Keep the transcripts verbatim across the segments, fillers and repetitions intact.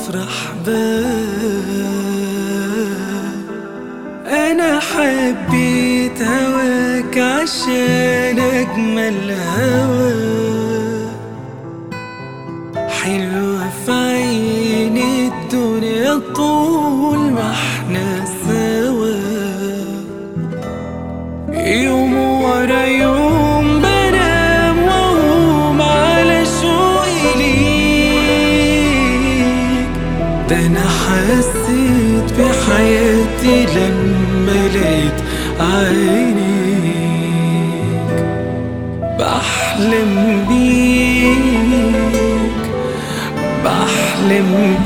وافرح بك. انا حبيت هواك عشان اجمل هوا، حلوة في عيني الدنيا طول ما احنا سوا. يوم ورا يوم بنام واقوم على شوقي ليك، ده انا حسيت بحياتي لما لقيت عينيك. بحلم بيك بحلم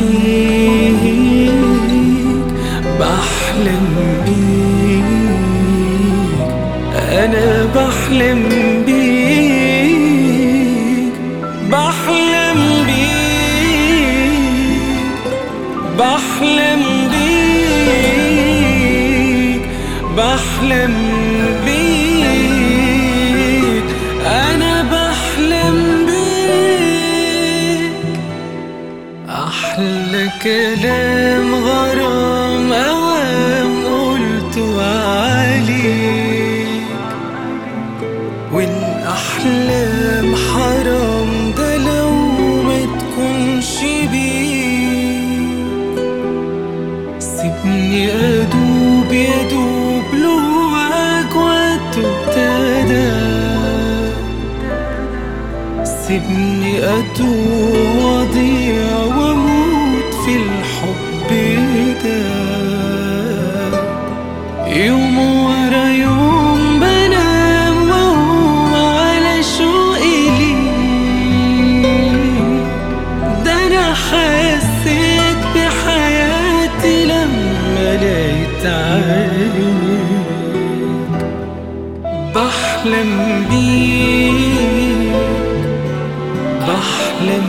بيك بحلم بيك أنا بحلم بيك بحلم بيك بحلم بيك بحلم بيك أنا بحلم بيك. أحلى كلام غرام أوام قلته عليك، والأحلام حرام ده لو ما تكونش بيك. سيبني أدوب يدوب لهواك وقته ابتدى، سيبني أتوه وأضيع وأموت في الحب ده. يوم ورا يوم بنام وأقوم على شوقي ليك، ده أنا حسيت بحياتي لما لقيت عينيك. بحلم بيك بحلم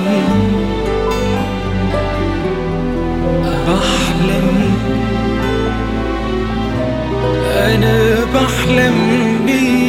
بحلم أنا بحلم بيك.